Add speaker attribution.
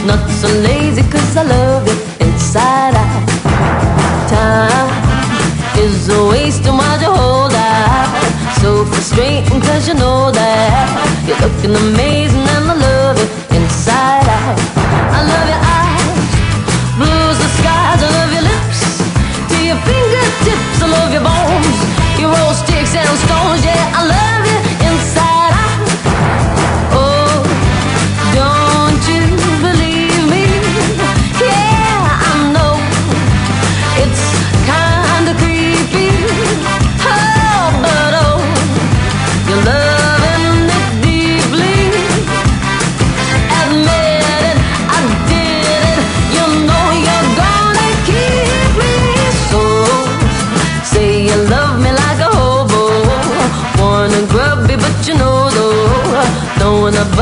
Speaker 1: not so lazy, 'cause I love you inside out. Time is a wasting while you hold out. So frustrating, 'cause you know that you're looking amazing, and I love you inside out. I love your eyes, blues the skies. I love your lips to your fingertips. I love your bones, you roll sticks and stones. Yeah, I love you inside out. Oh, don't you believe me? Yeah, I know it's kinda creepy. Oh, but oh, you're loving it deeply. Admit it, I did it. You know you're gonna keep me. So say you love me like a hobo, wanna grub me, but you know though, throwing a